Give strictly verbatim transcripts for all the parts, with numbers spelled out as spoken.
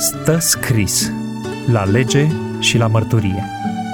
Stă scris la lege și la mărturie.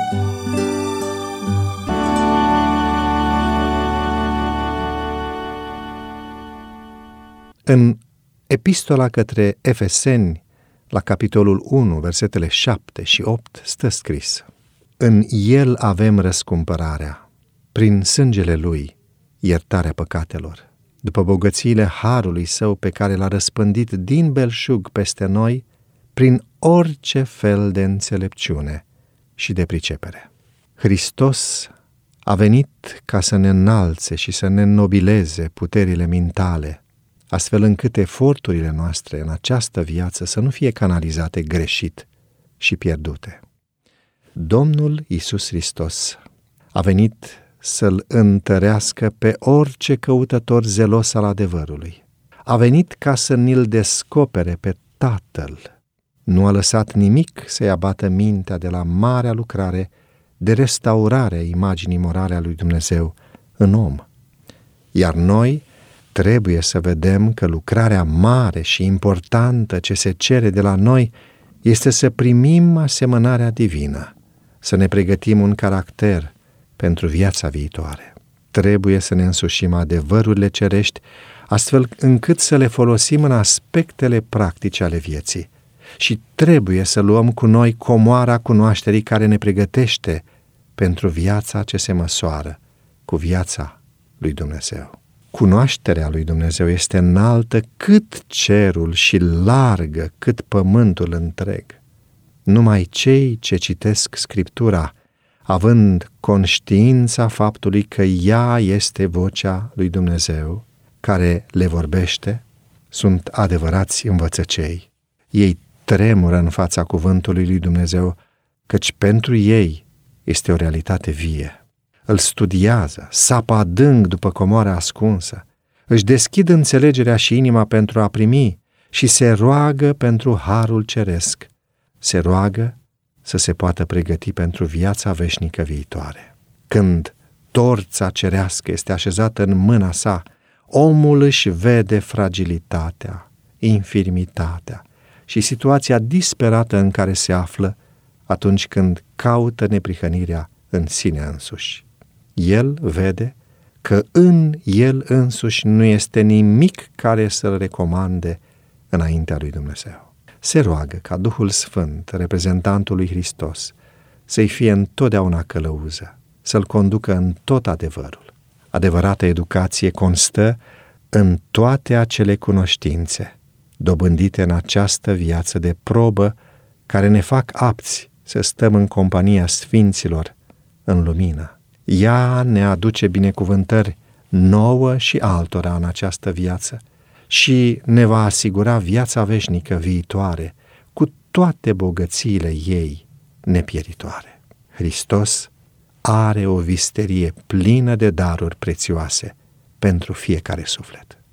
În Epistola către Efeseni, la capitolul unu, versetele șapte și opt, stă scris: În El avem răscumpărarea, prin sângele Lui, iertarea păcatelor, după bogățiile harului Său pe care l-a răspândit din belșug peste noi, prin orice fel de înțelepciune și de pricepere. Hristos a venit ca să ne înalțe și să ne înnobileze puterile mentale, astfel încât eforturile noastre în această viață să nu fie canalizate greșit și pierdute. Domnul Iisus Hristos a venit să-L întărească pe orice căutător zelos al adevărului. A venit ca să ni-L descopere pe Tatăl. Nu a lăsat nimic să-i abată mintea de la marea lucrare de restaurare a imaginii morale a lui Dumnezeu în om. Iar noi trebuie să vedem că lucrarea mare și importantă ce se cere de la noi este să primim asemănarea divină, să ne pregătim un caracter pentru viața viitoare. Trebuie să ne însușim adevărurile cerești, astfel încât să le folosim în aspectele practice ale vieții. Și trebuie să luăm cu noi comoara cunoașterii care ne pregătește pentru viața ce se măsoară cu viața lui Dumnezeu. Cunoașterea lui Dumnezeu este înaltă cât cerul și largă cât pământul întreg. Numai cei ce citesc Scriptura, având conștiința faptului că ea este vocea lui Dumnezeu care le vorbește, sunt adevărați învățăcei. Ei tremură în fața cuvântului lui Dumnezeu, căci pentru ei este o realitate vie. Îl studiază, sapă adânc după comoara ascunsă, își deschid înțelegerea și inima pentru a primi și se roagă pentru harul ceresc. Se roagă să se poată pregăti pentru viața veșnică viitoare. Când torța cerească este așezată în mâna sa, omul își vede fragilitatea, infirmitatea și situația disperată în care se află atunci când caută neprihănirea în sine însuși. El vede că în el însuși nu este nimic care să-l recomande înaintea lui Dumnezeu. Se roagă ca Duhul Sfânt, reprezentantul lui Hristos, să-i fie întotdeauna călăuză, să-l conducă în tot adevărul. Adevărată educație constă în toate acele cunoștințe dobândite în această viață de probă care ne fac apți să stăm în compania sfinților în lumină. Ea ne aduce binecuvântări nouă și altora în această viață și ne va asigura viața veșnică viitoare cu toate bogățiile ei nepieritoare. Hristos are o visterie plină de daruri prețioase pentru fiecare suflet.